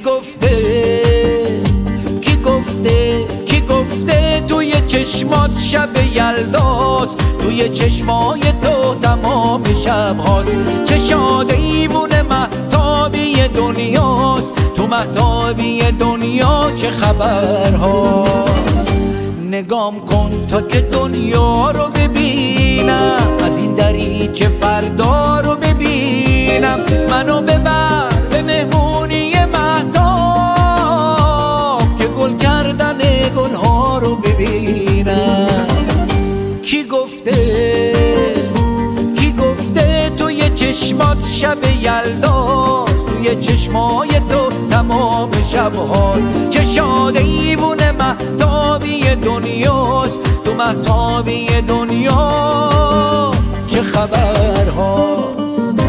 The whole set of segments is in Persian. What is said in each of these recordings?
گفته کی گفته توی چشمات شب یلداست، توی چشمای تو تمام شب هاست. چشاد ایوون مهتابی دنیاست، تو مهتابی دنیا چه خبر هاست. نگام کن تا که دنیا رو ببینم، از این دریچه فردا رو ببینم. منو ببر به مهمونی مهتاب که گل کردن گلها رو ببینم. کی گفته توی چشمات شب یلداست، توی چشمای تو تمام شب هاست. چشاد ایوون مهتابی دنیاست، تو مهتابی دنیا چه خبر هاست.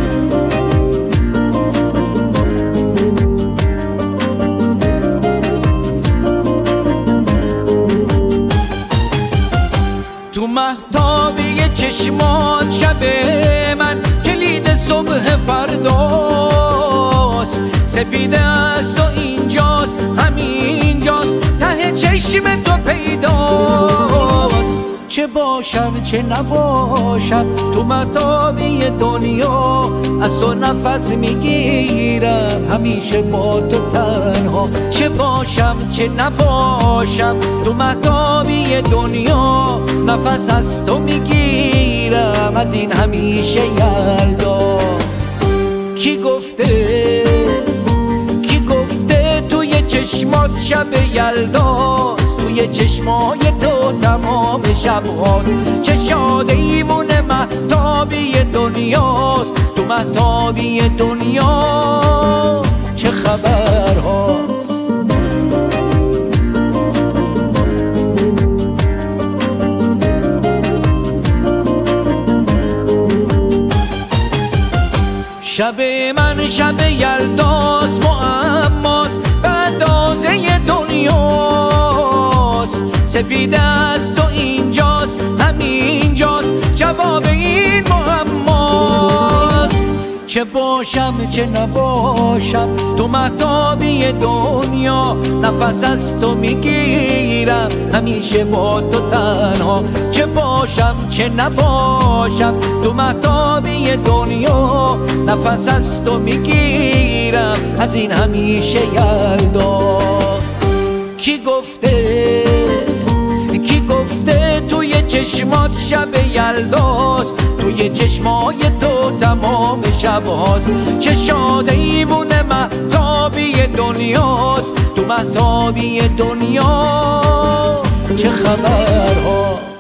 تو مهتابی چشمات شب من کلید صبح فرداست. سپیده است و اینجاست، همینجاست، ته چشم تو پیداست. چه باشم چه نباشم تو مهتابی دنیا، از تو نفس میگیرم همیشه با تو تنها. چه باشم چه نباشم تو مهتابی دنیا، نفس از تو میگیرم از این همیشه یلدا. کی گفته توی چشمات شب یلداست، توی چشمای تو تمام شب هاست. چشاد ایوون مهتابی دنیاست، تو مهتابی دنیا چه خبر هاست. شب من شب یلداست، معماست به اندازه دنیاست. سپیده است و اینجاست، همینجاست، جواب این معماست. چه باشم چه نباشم تو مهتابی دنیا، نفس از تو میگیرم همیشه با تو تنها. چه باشم چه نباشم تو مهتابی دنیا، نفس از تو میگیرم از این همیشه یلدا. کی گفته توی چشمات شب یلداست، توی چشمای تو تمام شب هاست. چشاد ایوون مهتابی دنیاست، تو مهتابی دنیا چه خبر هاست.